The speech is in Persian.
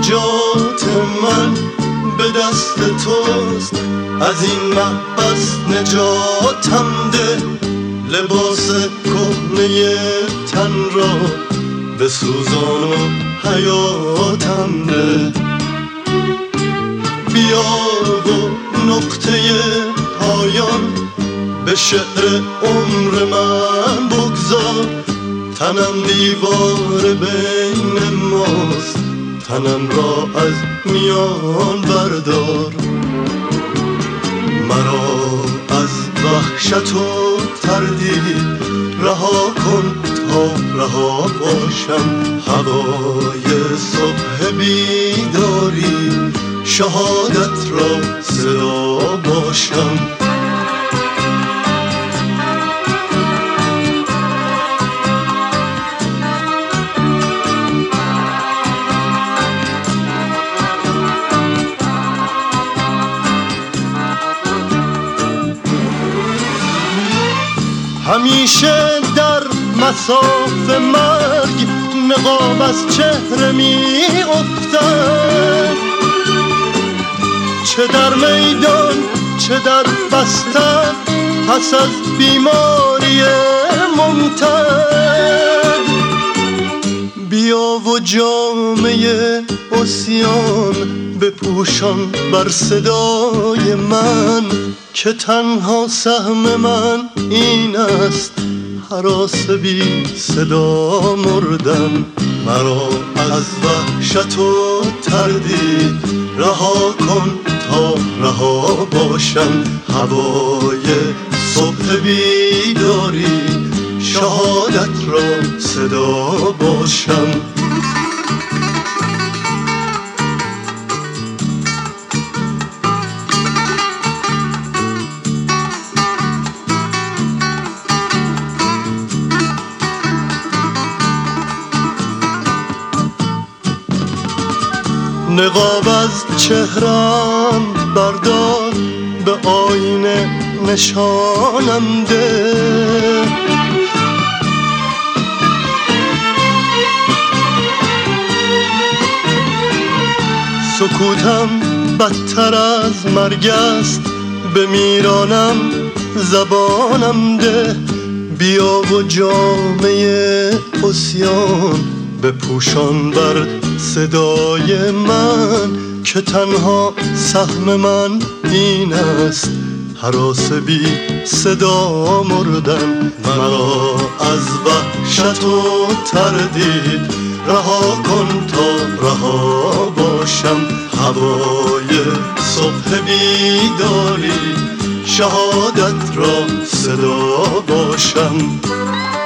نجات من به دست توست، از این محبس نجاتم ده، لباس کهنه تن را به سوزان و حیاتم ده. بیا و نقطه پایان به شعر عمر من بگذار، تنم دیوار بین ماست، تنم را از میان بردار. مرا از وحشت و تردید رها کن تا رها باشم، هوای صبح بیداری شهادت را صدا باشم. همیشه در مصاف مرگ نقاب از چهره می افتد، چه در میدان چه در بستر، پس از بیماری ممتد. بیا و جامه عصیان بپوشان بر صدای من، که تنها سهم من این است هراس بی صدا مردن. مرا از وحشت و تردید رها کن تا رها باشم، هوای صبح بیداری شهادت را صدا باشم. نقاب از چهرم بردار، به آینه نشانم ده، سکوتم بدتر از مرگ است، بمیرانم زبانم ده. بیا و جامه عصیان بپوشان بر صدای من، که تنها سهم من این است هراس بی صدا مردن. مرا از وحشت و تردید رها کن تا رها باشم، هوای صبح بیداری شهادت را صدا باشم.